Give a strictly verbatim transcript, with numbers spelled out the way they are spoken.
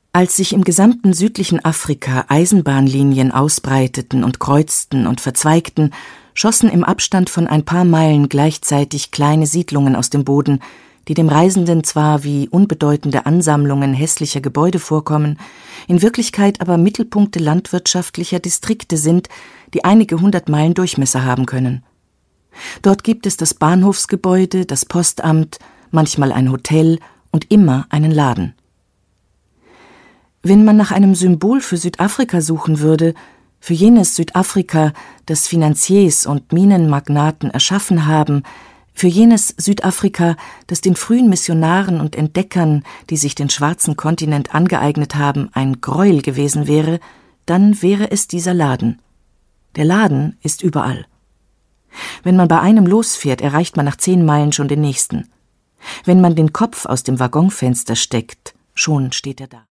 Als sich im gesamten südlichen Afrika Eisenbahnlinien ausbreiteten und kreuzten und verzweigten, schossen im Abstand von ein paar Meilen gleichzeitig kleine Siedlungen aus dem Boden, die dem Reisenden zwar wie unbedeutende Ansammlungen hässlicher Gebäude vorkommen, in Wirklichkeit aber Mittelpunkte landwirtschaftlicher Distrikte sind, die einige hundert Meilen Durchmesser haben können. Dort gibt es das Bahnhofsgebäude, das Postamt, manchmal ein Hotel und immer einen Laden. Wenn man nach einem Symbol für Südafrika suchen würde, für jenes Südafrika, das Finanziers und Minenmagnaten erschaffen haben, für jenes Südafrika, das den frühen Missionaren und Entdeckern, die sich den schwarzen Kontinent angeeignet haben, ein Gräuel gewesen wäre, dann wäre es dieser Laden. Der Laden ist überall. Wenn man bei einem losfährt, erreicht man nach zehn Meilen schon den nächsten. Wenn man den Kopf aus dem Waggonfenster steckt, schon steht er da.